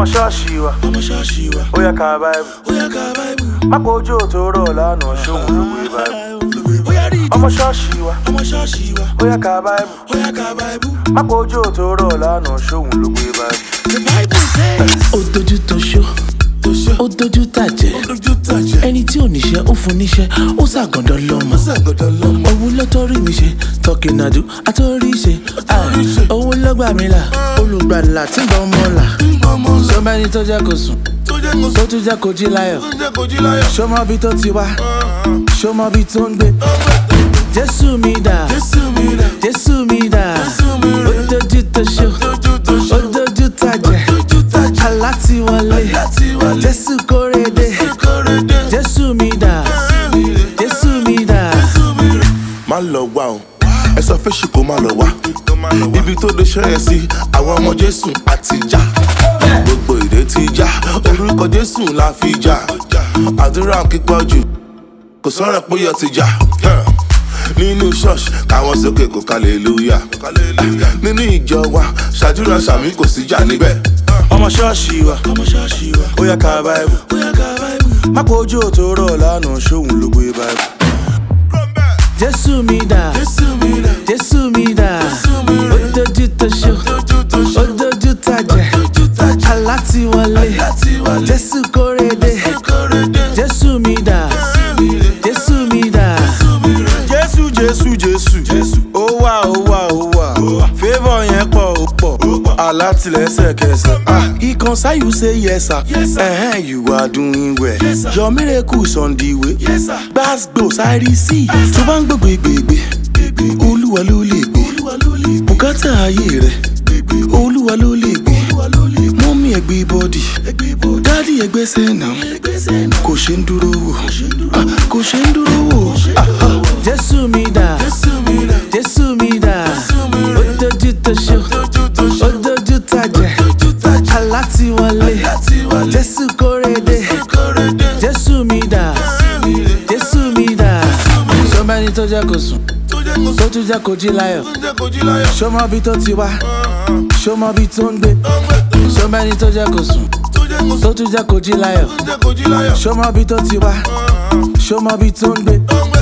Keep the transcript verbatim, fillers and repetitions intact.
ọmọ ṣọ́ọ̀ṣì wa, ọmọ ṣọ́ọ̀ṣì wa, ó yá ká Bible, ó yá ká Bible. Má kojú tó rọ̀ lánàá ṣóhun ló gbé Bible. Ó yá rí ọmọ ṣọ́ọ̀ṣì wa, ọmọ ṣọ́ọ̀ṣì wa, ó yá ká Bible, ó yá ká Bible. Má kojú tó rọ̀ lánàá ṣóhun ló gbé Bible. The Bible says, ó dojú tó ṣó, ó dojú tàjẹ́, ẹni tí ò níṣẹ́ ó fún níṣẹ́, ó ṣàgàndọ̀ lọ́mọ. Òun ló torí mi ṣe tọkìnàdú àtórí ṣe, òun ló gbà mí là, olùgbàlà tí ń bọ́ ọmọ là. Sọ́mẹ́ni tó jẹ́ kó sùn, tó tún jẹ́ kó jí láyọ̀. Ṣọmọ bí tó ti wá, ṣọmọ bí tó ń gbé. Jésù mi dà, Jésù mi dà, ó dojú tó ṣó, ó dojú tàjẹ́, aláti wọlé, Jésù kórede, Jésù mi dà, Jésù mi dà. Má lọ wá o, ẹ sọ fẹ́ ṣì kó má lọ wá. Ibi tó dé ṣẹ́yẹ sí, àwọn ọmọ Jésù àti já. Gbogbo ìdè ti já, orúkọ Jésù la fi já. Àdúrà kíkọ́ jù, kò sọ̀rọ̀ pé yọ ti já. Nínú ṣọ́ọ̀ṣì, káwọn sókè kò hallelujah. Nínú ìjọ wa, ṣàdúrà sàmí kò sí jà níbẹ̀. Ọmọ ṣọ́ọ̀ṣì wa, ọmọ ṣọ́ọ̀ṣì wa, ó yá ká Bible, ó yá ká Bible. Má kojú tó rọ̀ lánàá ṣóhun ló gbé Bible. Jésù mi dà, Jésù mi dà, ó dojú tó ṣó, ó dojú tàjẹ́, aláti wọlé, Jésù kórede, Jésù mi dà, Jésù mi dà. Jésù Jésù Jésù, ó wà ó wà ó wà, favour yẹn pọ̀ ó pọ̀, alátìlẹ́sẹ̀kẹsẹ̀. He concern you say yes sir, uh-huh, you are doing well, your miracles on the way. Gbàgbó sáré sí, tó bá ń gbé gbègbè, Olúwa ló lè gbé, bùkátà ayé rẹ̀, Olúwa ló lè gbé, mọ́mí ẹgbẹ́ bọ́dì, dádì ẹgbẹ́ sẹ́nà, kò ṣe ń dúró wò, kò ṣe ń dúró wò. Jésù mi dà, Jésù mi dà, ó dojú tó ṣó, ó dojú tàjẹ́, aláti wọlé, Jésù kórede, Jésù mi dà, Jésù mi dà. Sọ́mẹ́ni tó jẹ́ kó sùn, tó tún jẹ́ kó jí láyọ̀. Ṣọmọ bí tó ti wá, ṣọmọ bí tó ń gbé. Sọ́mẹ́ni tó jẹ́ kó sùn, tó tún jẹ́ kó jí láyọ̀. Ṣọmọ bí tó ti wá, ṣọmọ bí tó ń gbé.